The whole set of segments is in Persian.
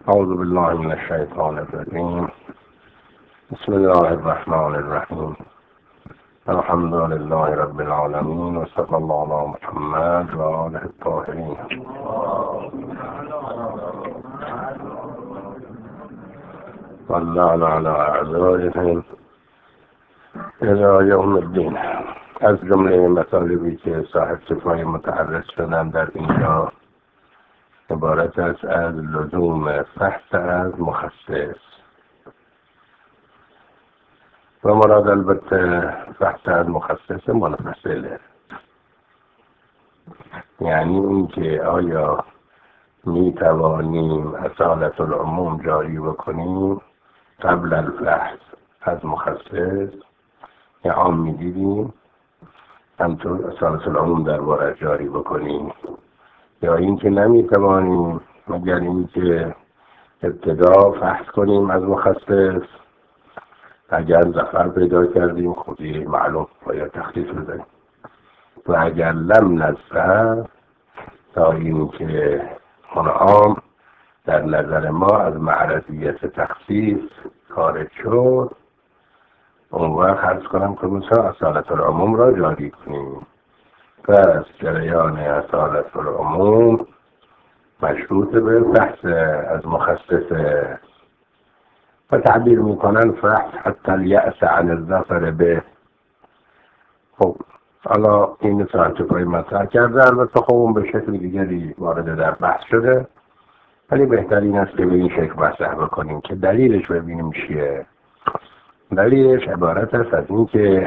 أعوذ بالله من الشيطان الرجيم. بسم الله الرحمن الرحيم. الحمد لله رب العالمين، وصلى الله على محمد وآله الطاهرين. صلى على أعدائهم إلى يوم الدين. از جمله مطالبی که صاحب صفای متعرض شدن در اینجا عبارت است از لزوم فحص از مخصص و مراد البته فحص از مخصص منفصله، یعنی اینکه آیا می توانیم اصالت العموم جاری بکنیم قبل الفحص از مخصص، یا عام می دیدیم همطور اصالت العموم درباره جاری بکنیم، یا اینکه نمی توانیم مگر اینکه ابتدا فحص کنیم از مخصص، اگر ظفر پیدا کردیم خودی معلوم باید تخصیص بزنیم، و اگر لم نظفر تا اینکه عام در نظر ما از معرضیت تخصیص خارج شد، اون وقت عرض کنم که مثلا اصالت العموم را جاری کنیم. پس جریان اصالت العموم مشروط به فحص از مخصصه و تعبیر میکنن فحص حتی الیأس عن الظفر به. خب حالا این صاحب مطرح کرده، البته خب اون به شکل دیگری وارد در بحث شده، ولی بهترین است که به این شکل مطرح بکنیم که دلیلش ببینیم چیه. دلیلش عبارت است از این که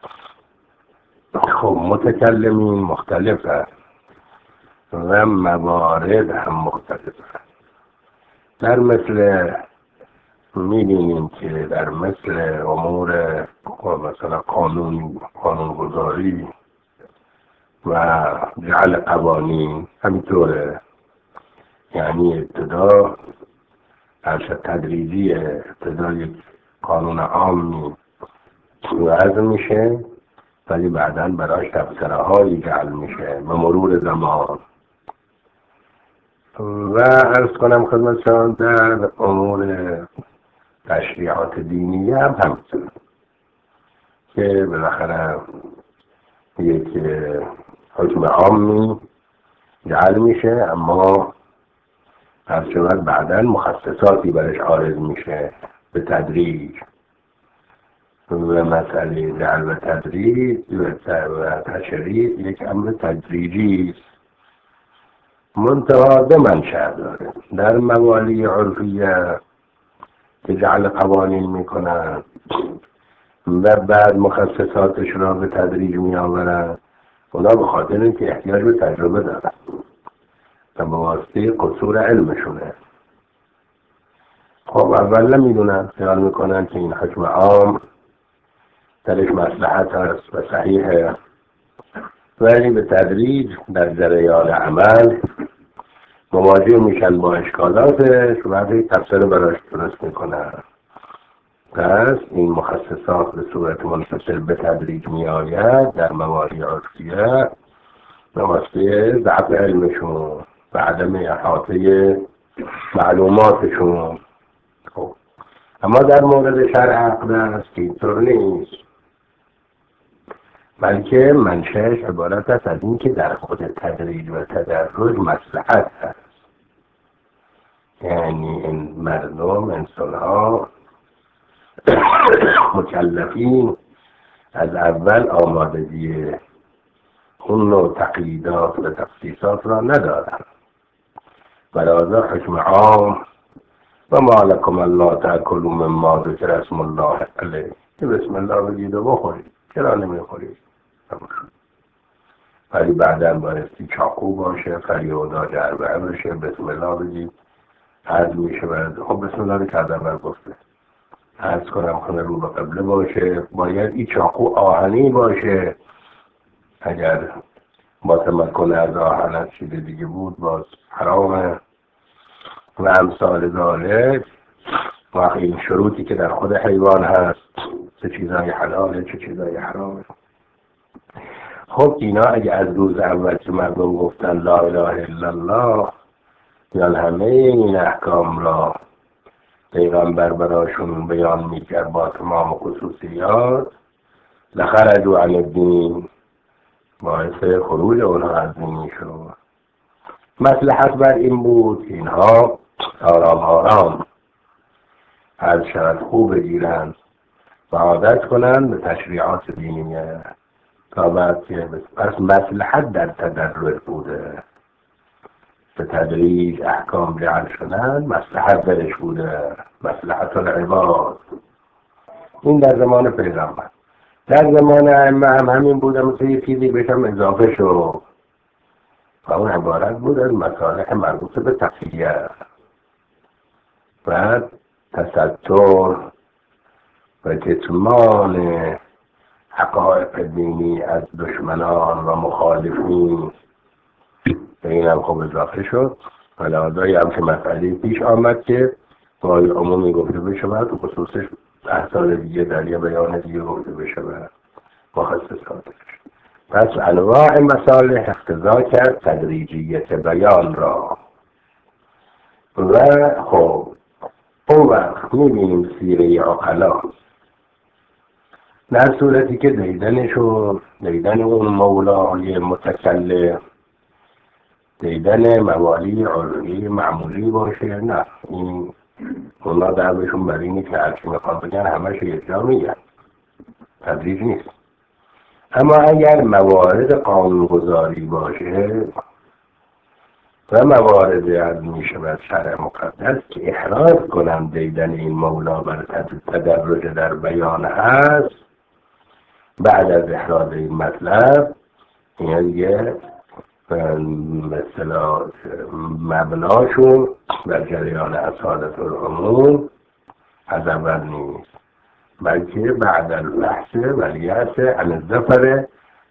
خب متکلمین مختلف است و موارد هم مختلف است. در مثل می‌بینیم که در مثل امور مثلا قانونگذاری و جعل قوانین همینطوره، یعنی ابتدا ارشد تدریجی ابتدا یک قانون عامی وضع میشه ولی بعداً براش تبصره هایی جعل میشه به مرور زمان. و عرض کنم خدمتشان در امور تشریعات دینی هم همچنین که بالاخره یک حکم عامی جعل میشه، اما از شود بعداً مخصصاتی برش عارض میشه به تدریج، و مسئله جعل تدریج و تشریع یک امر تدریجی است، منتها به منشأ داره. در موالی عرفیه که جعل قوانین میکنن و بعد مخصصاتش را به تدریج می آورن، اونا به خاطر اینکه احتیاج به تجربه دارن و به واسطه قصور علمشونه. خب اول نمیدونن، خیال میکنن که این حکم عام درش مصلحت هست و صحیحه، ولی به تدریج در جریان عمل مواجه میشن با اشکالاتش و بعد تفسیر براش درست میکنن. پس این مخصصات به صورت منفصل به تدریج می آید در مواضع عرفیه به واسطه ضعف علمشون و عدم احاطه معلوماتشون. خب اما در مورد شرع عقل است که اینطور نیست، بلکه منشأش عبارت است از این که در خود تدریج و تدرج مصلحت هست، یعنی این مردم انسان‌ها مکلفین از اول آمادگی اون نوع تقییدات و تخصیصات را ندارند، ولذا حکم عام و ما لکم الا تأکلوا مما ذکر اسم الله علیه، که بسم الله بگید و بخورید، چرا نمیخورید؟ ولی بعدا بایستی چاقو باشه، فریادات اربعه بشه، بسم الله بگید، حد میشه برد. خب بسم الله کرده بر گفته عرض کنم خونه رو به قبله باشه، باید این چاقو آهنی باشه، اگر با تمکن از آهن از چیز دیگه بود باز حرامه و امثال ذالک. و این شروطی که در خود حیوان هست، چه چیزای حلاله چه چیزای حرامه. خب اینا اگه از روز اول که مردم گفتن لا اله الا الله یا همه این احکام را پیغمبر براشون بیان میکرد با تمام خصوصیات، لخرجوا عن الدین، باعث خروج اونها از دین میشد. مصلحت بر این بود که اینها آرام آرام از شرط خوب بگیرند و عادت کنند به تشریعات دینیه تا بعد که پس مصلحت در تدرج بوده، به تدریج احکام جعل شدن، مصلحت درش بوده، مصلحت العباد. این در زمان پیغمبر. در زمان ائمه هم همین بوده، مثل یه چیزی بشم اضافه شد و اون عبارت بود از مصالح مربوط به تقییه و تستر و کتمان حقایق دینی از دشمنان و مخالفین. به این هم خوب اضافه شد و لحاظایی هم که مسئله پیش آمد که باید عمومی گفته بشود و خصوصش احسال دیگه در یه بیان دیگه گفته بشود مخصصاتش. پس انواع مصالح اقتضا کرد تدریجیت بیان را. و خب اون وقت میبینیم سیره عقلا در صورتی که دیدن اون مولای متکلم دیدن موالی عرفی معمولی باشه، نه این اونا دعوشون بر اینه که هرچی میخوان بگن همش یک جا میگن، تدریج نیست. اما اگر موارد قانونگذاری باشه و موارد از میشه بر شرع مقدس که احراز کنن دیدن این مولا بر تدرج در بیان هست، بعد از احراز این مطلب این دیگه مثلا مبناشون در جریان اصالت العموم از اول نیست، بلکه بعد البحث ولیت عن الظفر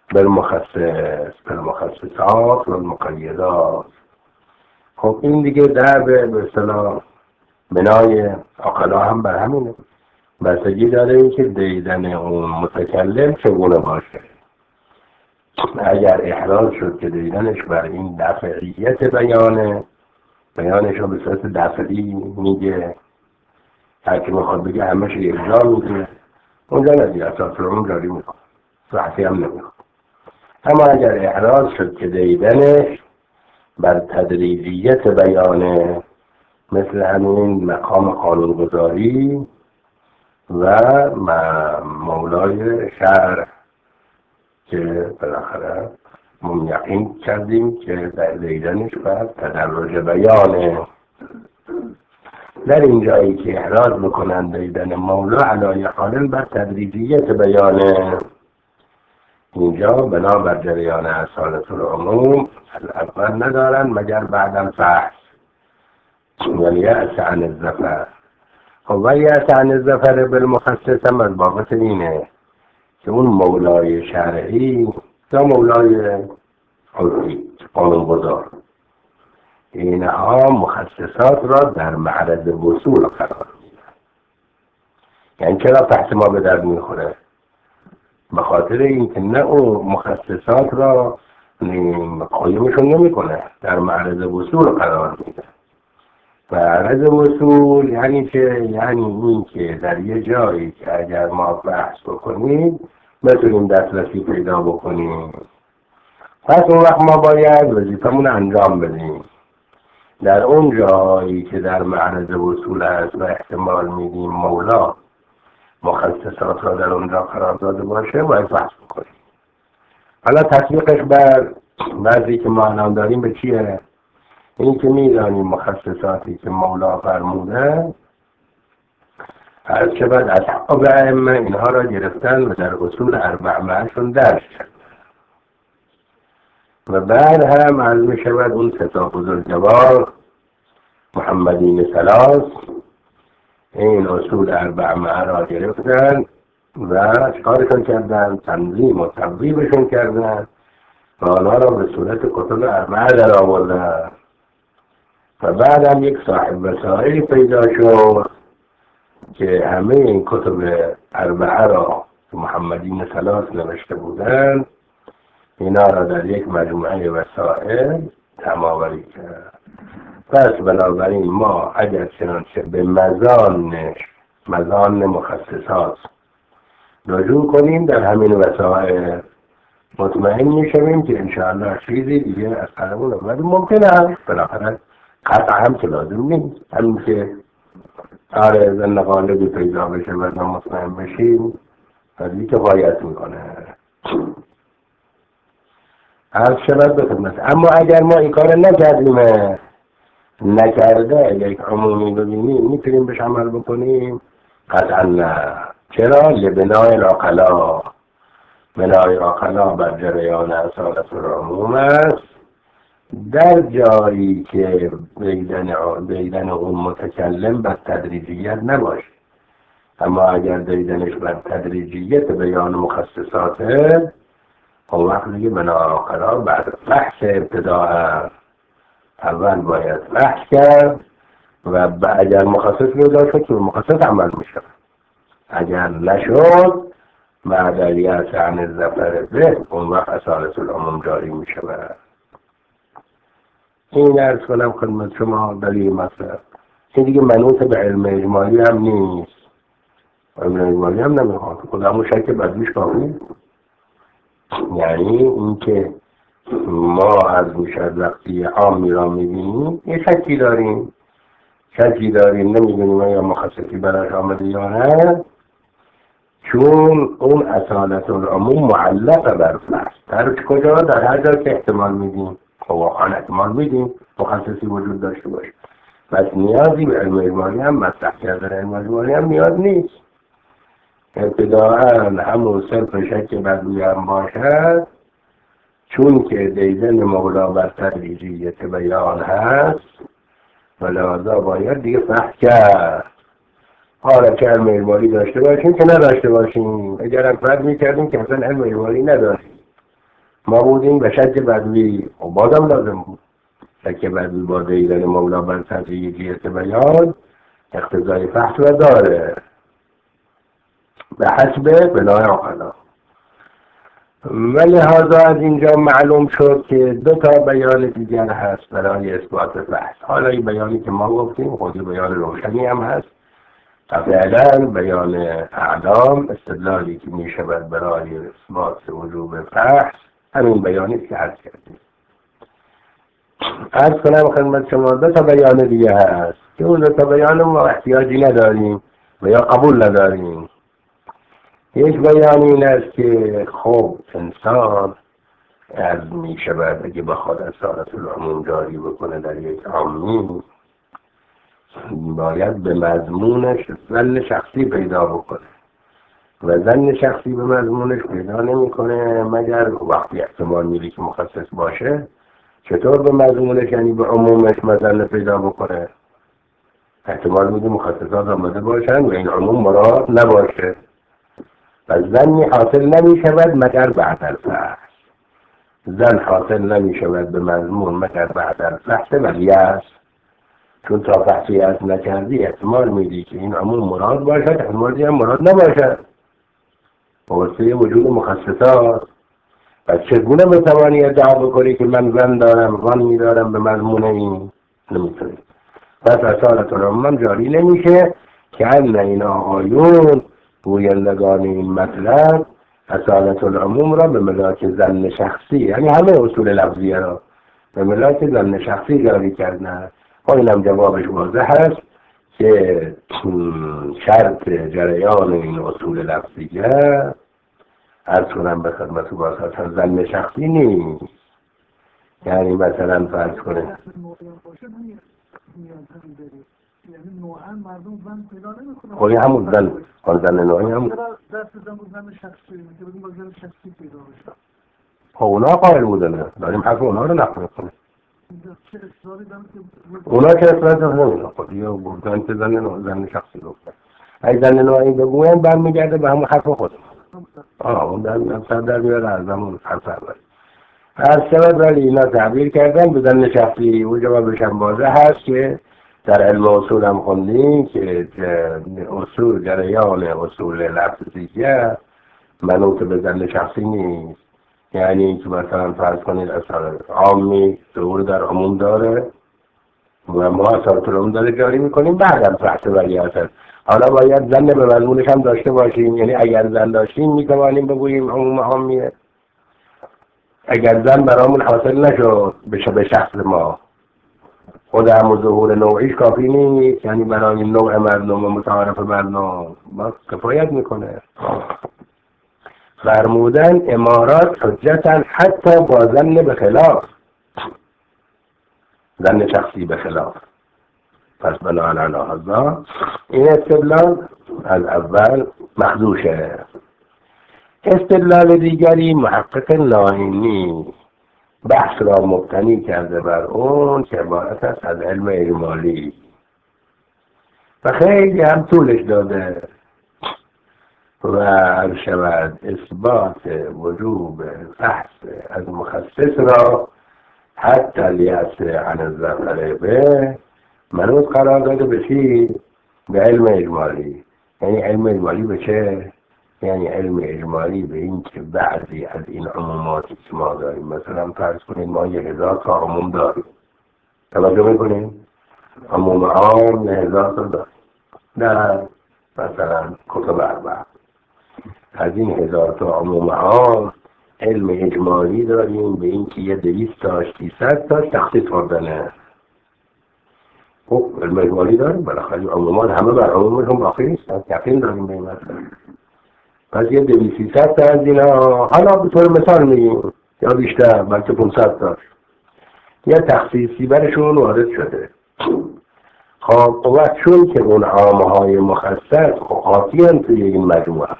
بالمخصصات و المقیدات. خب این دیگه در به اصطلاح بنای عقلا هم بر همینه، بستگی داره این که دیدن اون متکلم چگونه باشه. اگر احراز شد که دیدنش بر این دفعیت بیانش رو به صورت دفعی میگه، هرکی میخواد بگه همش یک جا میگه، اونجا ندید اساس رو جاری میکنه، صحفی هم نمیخواد. اما اگر احراز شد که دیدنش بر تدریجیت بیانه، مثل همین مقام قانونگذاری و مولای شرع که بالاخره یقین کردیم که در دیدنش بر تدرج بیانه، در این جایی که احراز بکنن دیدن مولا علای حال بر تدریجیت بیانه، اینجا بنا بر جریان اصالت العموم اول ندارن مگر بعدم فحص ولیأس عن الظفر. خب ولیأس عن الظفر بالمخصص هم از بابت اینه که اون مولای شرعی یا مولای عرفی قانونگذار اینها مخصصات را در معرض وصول قرار میدن. یعنی چرا بحث ما به درد میخوره؟ به خاطر اینکه نه اون مخصصات را قایمشون نمیکنه، در معرض وصول قرار میده. معرض وصول یعنی این که در یه جایی که اگر ما بحث بکنیم بتونیم دسترسی پیدا بکنیم، پس اون وقت ما باید وظیفمون انجام بدیم. در اون جایی که در معرض وصول هست و احتمال میدیم مولا مخصصات را در اونجا قرار داده باشه باید بحث بکنیم. حالا تطبیقش بر بعضی که ما الان داریم به چیه؟ این که میدانیم مخصصاتی که مولا فرموده هر چه بعد اصحاب ائمه اینها را گرفتن و در اصول اربعه‌شون درش کردن و بعد هم عرض می شود اون ستا بزرگوار محمدین ثلاث این اصول اربعه را گرفتن و کارشون کردن، تنظیم و تبویبشون کردن و آنها را به صورت کتب اربعه در آوردن و بعد هم یک صاحب وسائلی پیدا شد که همه این کتب اربعه را محمدین ثلاث نوشته بودن، اینا را در یک مجموعه وسائل جمع آوری کرد پس بنابراین ما اگر چنانچه به مزان مخصصات رجوع کنیم در همین وسائل مطمئن میشویم که انشاءالله چیزی دیگه از قلمون ولی ممکنه هم بالاخره قطع هم که لازم نیست، همین که آره زن غالبی پیدا بشه و مطمئن بشیم ولی کفایت میکنه. عرض شود به خدمت. اما اگر ما این کار نکرده یک عمومی ببینیم میتونیم بهش عمل بکنیم؟ قطعا نه. چرا؟ لبنای العقلا، بنای العقلا بر جریان اصالت العموم است. در جایی که دیدن اون متکلم بر تدریجیت نباشه، اما اگر دیدنش بر تدریجیت بیان مخصصاته اون وقت دیگه بنای العقلا بعد بحث ابتداء اول باید بحث کرد و اگر مخصص پیدا شد که مخصص عمل میشه، اگر نشد بعد الیأس عن الظفر به اون وقت اصالت العموم جاری میشه. این ارز کنم خدمت شما در این مسئله. این دیگه منوط به علم اجمالی هم نیست، علم اجمالی هم نمیخواد خودمون شک بدویش کافی. یعنی این که ما از میشد وقتی عامی را میبینیم یه شکی داریم نمیدونیم یا مخصصی براش آمده یا نه، چون اون اصالت العموم معلق بر فرض. در کجا؟ در هر جا که احتمال میدیم، واقعا احتمال میدیم مخصصی وجود داشته باشه. بس نیازی به علم اجمالی هم مطرح کردن علم اجمالی هم نیاز نیست. ابتداءً همون صرف شک بدوی هم باشد، چون که دیدن مولا بر تدریجیت بیان هست و لحاظا باید دیگه فحص کرد. حالا که علم اجمالی داشته باشیم که نداشته باشیم، اگر هم فرض میکردیم که مثلا علم اجمالی نداشتیم ما بودیم به شک بدوی و بازم لازم بود. شک بدوی با دیدن مولا بر تدریجیت بیان اقتضای فحص و داره به حسب بنای عقلا. و لحاظا از اینجا معلوم شد که دو تا بیان دیگر هست برای اثبات بحث. حالا این بیانی که ما گفتیم خودی بیان روشنی هم هست، فعلا بیان اعلام استدلالی که می شود برای اثبات وجوب بحث همین بیانی که عرض کردیم. عرض کنم خدمت شما دو تا بیان دیگه هست که اون دو تا بیان ما احتیاجی نداریم و یا قبول نداریم. یک بیان این است که خب انسان از می شود اگه بخواد اصالت العموم جاری بکنه در یک عامی باید به مضمونش ظن شخصی پیدا بکنه و ظن شخصی به مضمونش پیدا نمیکنه مگر وقتی احتمال میده که مخصص باشه. چطور به مضمونش یعنی به عمومش ظن پیدا بکنه؟ احتمال میده مخصصات آمده باشن و این عموم مراد نباشه و ظنی حاصل نمی شود مگر بعد الفحص. ظن حاصل نمی شود به مضمون مگر بعد الفحص و الیأس، چون تا فحصی از نکردی احتمال میدی که این عموم مراد باشد، احتمال هم مراد نباشد واسه وجود مخصصات. و چگونه بتوانی ادعا بکنی که من ظن میدارم به مضمون این؟ نمیتونی. پس اصالت العموم جاری نمیشه که ان این آقایون گویندگان این مطلب اصالت العموم را به ملاک ظن شخصی، یعنی همه اصول لفظیه را به ملاک ظن شخصی جاری کردن. و اینم جوابش واضح هست که شرط جریان این اصول لفظیه عرض کنم به خدمت واسطا ظن شخصی نیست. یعنی مثلا فرض کنه یعنی نوعاً مردم زن پیدا نمی‌کنن. خب همون زن نوعی همون دست زن شخصی که بگیم با زن شخصی پیدا بشه. خب اونا قائل بودن، داریم حرف اونا رو نقل کنیم. چه اصراری دارن که اونا که اصراری دارن خب یا گفتن که زن شخصی گفتن. اگه زن نوعی بگوین برمیگرده به همون حرف خودم. اون در میاره از همون حرف اول. هر شود ولی اینا تعبیر کردن به زن شخصی و جوابش هم واضح هست که در علم اصول هم خوندیم که اصول جریان اصول لفظیه منوط به ظن شخصی نیست. یعنی که مثلا فرض کنید اصلا عامی ظهور در عموم داره و ما اثارت العموم داره جاری میکنیم بعد از بحث ولیعت است. حالا باید زن به مضمونش هم داشته باشیم، یعنی اگر زن داشتیم میتوانیم بگوییم عموم عامیه. اگر زن برامون حاصل نشد به شخص ما، خود هم ظهور نوعیش کافی نیست، یعنی برای نوع مردم و متعارف مردم ما کفایت میکنه. فرمودن امارات حجتن حتی با زن به خلاف، زن شخصی به خلاف. پس بناهن هذا این استدلال از اول مخدوشه. استدلال دیگری محقق ناینی بحث را مبتنی کرده بر اون که عبارت است از علم اجمالی و خیلی هم طولش داده و عرض شود اثبات وجوب بحث از مخصص را حتی لیأس عن الظفر به منوط قرار داده به چی؟ به علم اجمالی. یعنی علم اجمالی به چه؟ یعنی علم اجمالی به این که بعضی از این عموماتی که ما داریم، مثلا فرض کنید ما 1000 تا عموم داریم، توجه میکنیم؟ عموم عام 1000 تا داریم در مثلا کتب اربعه. از این 1000 تا عموم عام علم اجمالی داریم به این که 200 تاش 300 تاش تخصیص خوردنه. خب علم اجمالی داریم، بالاخره عمومان همه بر عمومشون باقی نیستن، یقین داریم به این مثلا. پس 200-300 تا از اینا، حالا به طور مثال میگیم یا بیشتر بلکه 500 تاش یه تخصیصی برشون وارد شده. خب وقت چون که اون عامهای مخصص قاطی هم توی این مجموعه،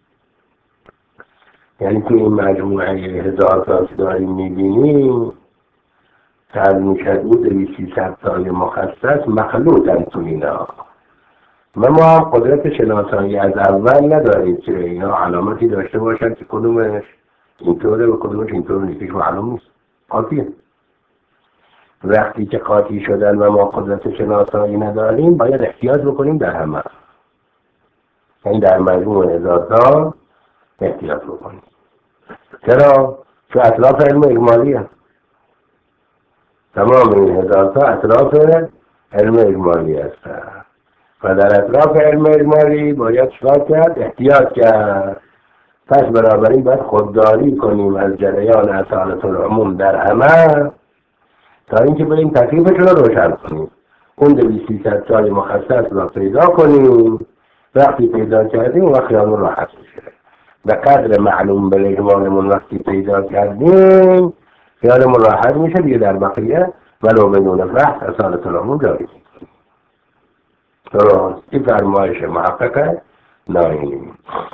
یعنی توی این مجموعه 1000 تا داریم میبینیم تر میشد او 200-300 تای مخصص مخلوطن تو اینا و ما هم قدرت شناسایی از اول نداریم که اینا علامتی داشته باشن که کدومش اینطوره و کدومش اینطور نیستش معلوم نیست، قاطیه. وقتی که قاطی شدن و ما قدرت شناسایی نداریم باید احتیاط بکنیم در همه، یعنی در مجموع 1000 تا احتیاط بکنیم. چرا؟ چون اطراف علم اجمالی هست، تمام این 1000 تا اطراف علم اجمالی هست و در اطراف علم اجمالی باید چکار کرد؟ احتیاط کرد. پس بنابراین باید خودداری کنیم از جریان اصالت العموم در همه تا اینکه بریم تکلیفش رو روشن کنیم. اون 200-300 تای مخصص را پیدا کنیم. وقتی پیدا کردیم و خیالمون راحت میشه. به قدر معلوم به اجمالمون وقتی پیدا کردیم خیالمون راحت میشه دیگه در بقیه ولو بدون بحث اصالت العموم جاری کنیم. درست. این فرمایش محقق ناینی.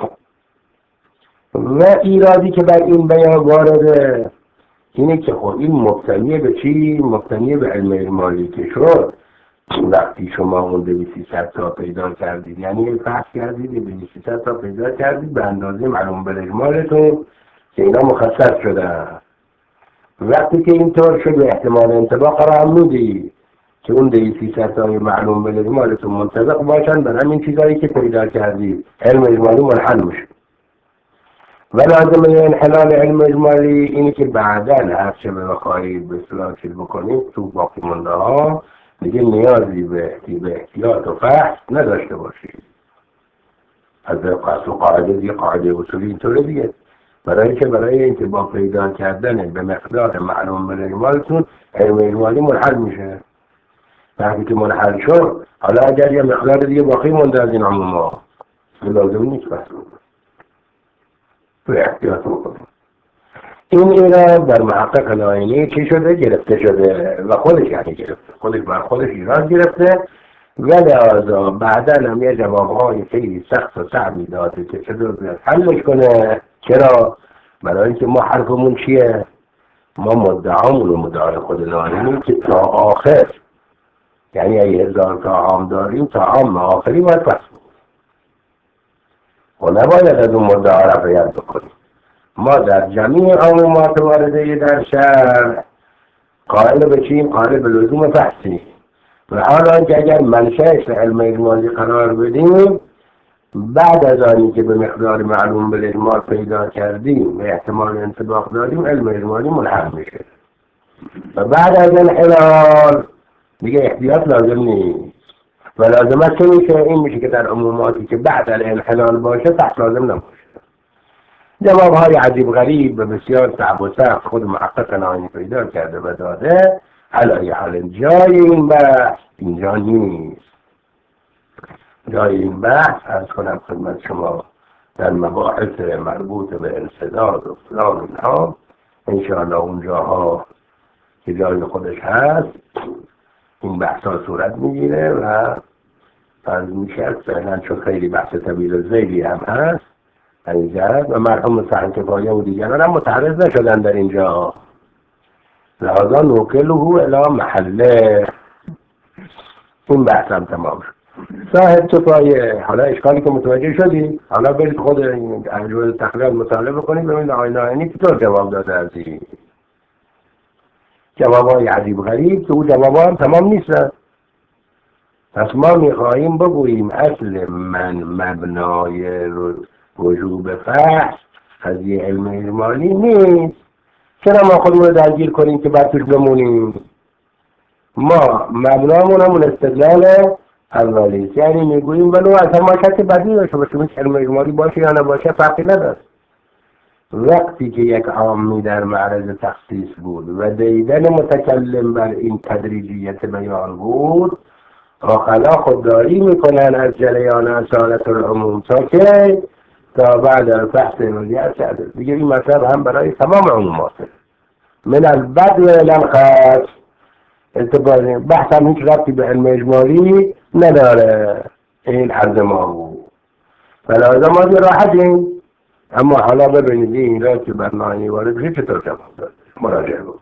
و ایرادی که بر این بیان وارده اینه که خب این مبتنی به چی؟ مبتنی به علم اجمالی که شد. وقتی شما اون 200-300 تا پیدا کردید، یعنی بحث کردید 200-300 تا پیدا کردید به اندازه معلوم به اجمالتون که اینا مخصص شدن. وقتی که اینطور شد احتمال انطباق قرار میدید که اون 200-300 تای معلوم به اجمالتون منطبق باشن بر همین چیزایی که پیدا کردید، علم اجمالی منحل میشه. و لازمه انحلال علم اجمالی اینه که بعداً هرچه به بخواهید به اصطلاح چیز بکنید تو باقی مونده ها دیگه نیازی به احتیاط و فحص نداشته باشید. از قصد و قاعده دیگه قاعده اصولی اینطوره دیگه، برای اینکه با پیدا کردن به مقدار معلوم به اجمالتون علم اجمالی منحل میشه. وقتی که منحل شد حالا اگر یه مقدار دیگه باقی مونده از این عموما لازم نیست بحث تو احتیاط بکنیم. این ایراد در محقق ناینی چی شده؟ گرفته شده و خودش یعنی گرفته، خودش بر خودش ایراد گرفته و لحاظا بعدا هم یه جوابهای خیلی سخت و صعبی داده که چطور باید حلش کنه. چرا؟ برای اینکه ما حرفمون چیه؟ ما مدعامون و مدعای خود ناینی که تا آخر، یعنی اگه 1000 تا عام داریم تا عام آخری باید پس و نباید از اون مدعا رفعیت بکنیم. ما در جمعی عمومات وارده در شرع قائل به چیم؟ قائل به لزوم فحصی و حالا که اگر منشأش علم اجمالی قرار بدیم بعد از آنی که به مقدار معلوم به اجمال پیدا کردیم و احتمال انطباق داریم علم اجمالی منحل میشه و بعد از انحلال دیگه احتیاط لازم نیست و لازمت که میشه این میشه که در عموماتی که بعد الانحلال باشه فحص لازم نباشه. جوابهای عجیب غریب و بسیار صعب و سخت خود محقق ناینی پیدا کرده و داده. علی حال جای این بحث اینجا نیست. جای این بحث از کنم خدمت شما در مباحث مربوط به انسداد و فلان اینها انشاءالله اونجاها که جای خودش هست این بحث ها صورت میگیره و فرض میشه فعلا چون خیلی بحث طویل و زیدی هم هست اینجا و مرحوم صاحب کفایه و دیگران هم متعرض نشدن در اینجا، لحاظا نوکله الی محله. این بحث هم تمام شد. صاحب کفایه حالا اشکالی که متوجه شدی حالا برید خود اجوز تخلیق مطالعه بکنید ببینید آقای ناینی چطور جواب داده از این جوابای عجیب غریب که او جوابا هم تمام نیست. پس ما میخواهیم بگوییم اصل مبنای وجوب فحص قضیه علم اجمالی نیست. چرا ما خودمون رو درگیر کنیم که بعد توش بمونیم؟ ما مبنامون همون استدلال اولیست، یعنی میگوییم ولو اصلا ما شک بدی داشته باشیم علم اجمالی باشه یا نباشه فرقی نداره. وقتی که یک عامی در معرض تخصیص بود و دیدن متکلم بر این تدریجیت بیان بود آخلا خودداری میکنن از جریان اصالت العموم تا بعد الفحص ولیت کرده. دیگه این مطلب هم برای تمام عموماته من البدو الالخاص. اتفاقی بحث هم هیچ ربطی به علم اجمالی نداره. این عرض ما بود فلازم ما دی راحتیم. اما حالا ببینید این را که بر ناینی وارد بشه چطور جواب داد. مراجعه بود.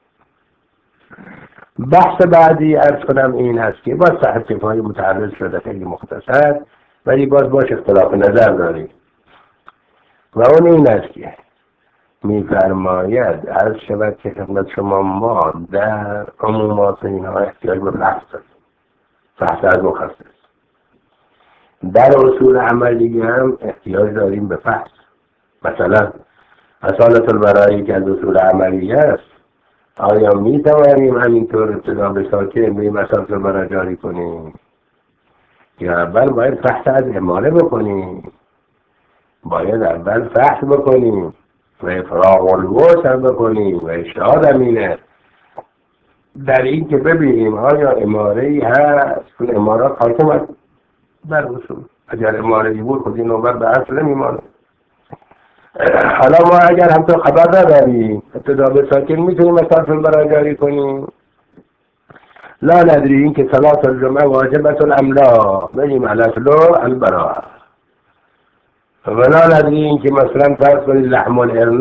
بحث بعدی عرض کنم این هست که باز صاحب کفایه متعرض شده خیلی مختصر ولی باز اختلاف نظر داریم و اون این است که میفرماید عرض شود که خدمت شما ما در عمومات اینها احتیاج به بحث داریم. بحث از مخصص در اصول عملی هم احتیاج داریم به فحص. مثلا اصالت البرایی که از اصول عملی است آیا می توانیم همینطور ابتدا به ساکن به این اصالت البرا جاری کنیم یا اول باید فحص از اماره بکنیم؟ باید اول فحص بکنیم و افراغ الوسع هم بکنیم و اجتهاد امینه در این که ببینیم آیا اماره‌ای هست. اون امارات حاکم است در اصول. اگر اماره‌ای بود خود این نوبت به اصل نمیمانه. حالا ما اگر هم تو خبر نداریم ابتدا به ساکن میتونیم اصالت البرا جاری کنیم. لا ندری این که صلاة الجمعه واجبت الاملا بریم الاصل البرا و لا ندری این که مثلا فرض کنید لحم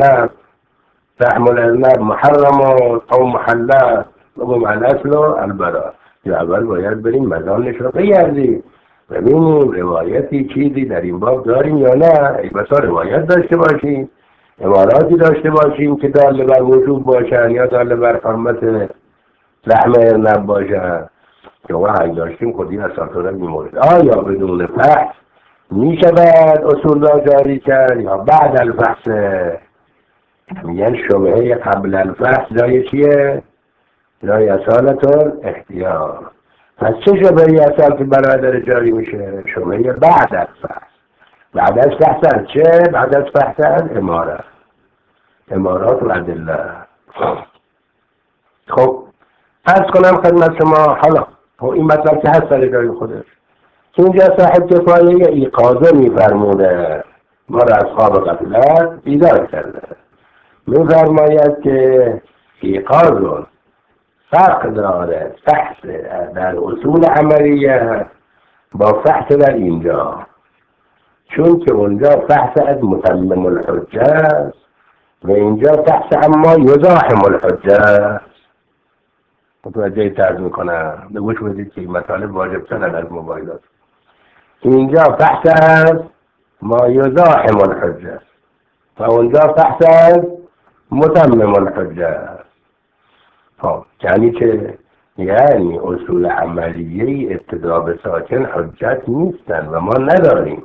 الارنب محرم او محلل بگم الاصل البرا. یا اول باید بریم مزانش رو بگردیم ببینیم روایتی چیزی در این باب داریم یا نه. ای بسا روایت داشته باشیم اماراتی داشته باشیم که داله بر وجوب باشن یا داله بر حرمت لحم ارنب باشن که وحی داشتیم خودی اساسا میمورد. آیا بدون فحص می شود اصول را جاری کرد یا بعد الفحص؟ میگن شبهه قبل الفحص جای چیه؟ جای اصالت الاختیار. پس چه شبهه اصالت برای داره جاری میشه؟ شبهه بعد الفحص. بعد از فحص چه؟ بعد از فحص امارات و ادله. خب عرض کنم خدمت شما حالا این مطلب که هست در جای خودش اینجا صاحب کفایه ایقاظه میفرموده ما را از خواب غفلت بیدار کرده. میفرماید که ایقاظ فرق داره فحص در اصول عملیه با فحص در اینجا، چون که اونجا فحص از متمم الحجه است و اینجا فحص اما یزاحم الحجه است. متوجه ترز میکنم به گوش بدید که این مطالب واجب ترن از موبایلات. اینجا فحص از ما یزاحم الحجه است و اونجا فحص از متمم الحجه است. خب یعنی که یعنی اصول عملیه ابتدا به ساکن حجت نیستن و ما نداریم.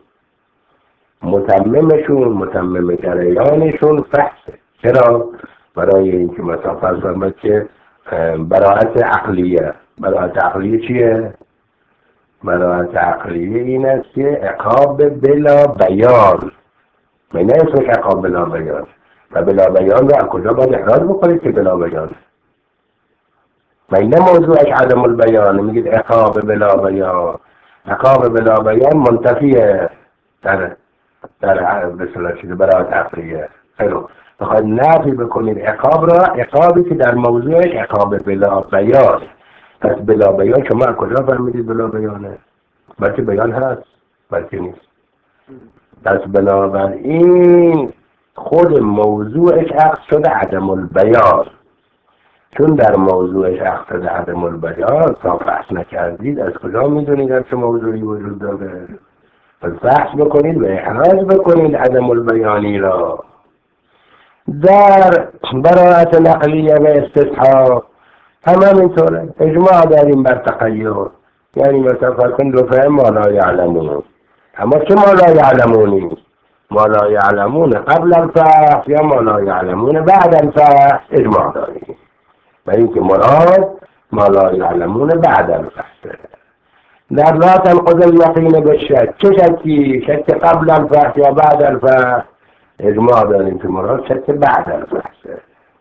متمم جریانشون فحصه. چرا؟ برای اینکه مثلا فرض کنید که براعت عقلیه براءت عقلیه چیه؟ براءت عقلیه این است که عقاب بلا بیان، نه اسمش عقاب بلا بیان. و بلا بیان رو از کجا باید احراز بکنید که بلا بیان؟ نه موضوعش عدم البیان، میگید عقاب بلا بیان. عقاب بلا بیان منتفیه در بسیار چیز براءت عقلیه. خیلی بخواید نفی بکنید عقاب را، عقابی که در موضوعش عقاب بلا بیان. پس بلا بیان شما از کجا فهمیدید بلا بیانه؟ بلکه بیان هست، بلکه نیست. پس بنابراین خود موضوعش عقد شده عدم البیان. چون در موضوعش عقد شده عدم البیان، تا بحث نکردید از کجا میدونید از چه موضوعی وجود داره؟ پس بحث بکنید و احراز بکنید عدم البیانی را. در براءت نقلیه و استصحاب هم همینطوره، اجماع داریم بر تغییر. یعنی مثلا فرکن رفع ما لا یعلمون، اما چه ما لا یعلمونی؟ ما لا یعلمون قبل الفحص یا ما لا یعلمون بعد الفحص، اجماع داریم. و این که مراد ما لا یعلمون بعد الفحص. در لا تنقض الیقین بالشک، چه شکی؟ شک قبل الفحص یا بعد الفحص؟ اجماع داریم که مراد شک بعد الفحص.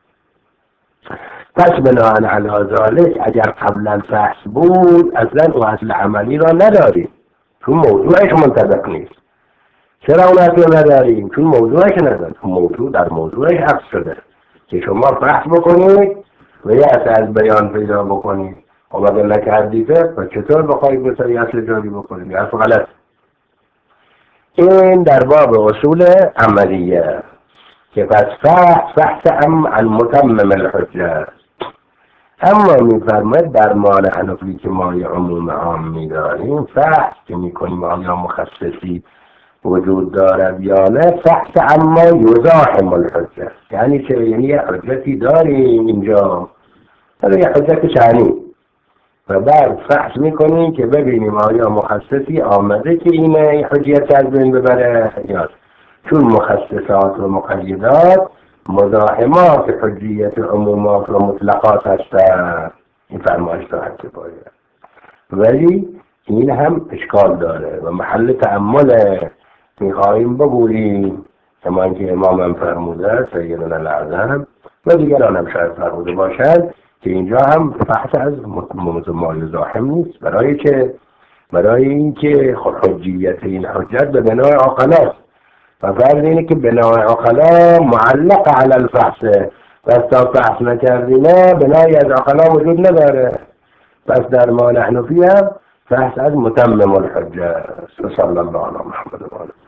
پس بناهن علی ذالک اگر قبل الفحص بود اصلا و اصل عملی را نداریم، چون موضوعش منطبق نیست. چرا اون اصل نداریم؟ چون موضوعش نداریم. موضوع در موضوعش عکس شده که شما فحص بکنید و یه اصل بیان پیدا بکنید. خب اگر نکردیده و چطور بخواهید مثلا یه اصل جاری بکنید؟ یه اصل غلط. این در باب اصول عملیه که پس فحص المتمم الحجه. اما میفرماید در مال حنفی که ما یه عموم عام میداریم، فحص که میکنیم آیا مخصصی وجود دارد یا نه، فحص اما یزاحم الحجه، یعنی که یه حجتی داریم اینجا، حالا یه حجت شأنی، و بعد فحص میکنیم که ببینیم آیا مخصصی آمده که این حجیت از بین ببره یا، چون مخصصات و مقیدات مزاحمات حجیت عمومات و مطلقات هستند. این فرمایش دارد که باید، ولی این هم اشکال داره و محل تأمل میخواهیم بگوییم، کما اینکه امام هم فرموده سیدنا الاعظم و دیگران هم شاید فرموده باشند که اینجا هم بحث از مال زاحم نیست. برای اینکه حجیت این حجت به بنای عقلاست و فرض اینه که بنای عقلا معلق علی الفحص، پس تا فحص نکردینه بنای از عقلا وجود نداره. پس در ما نحن فیها فحص از متمم الحجه. صلی الله علی محمد و آله.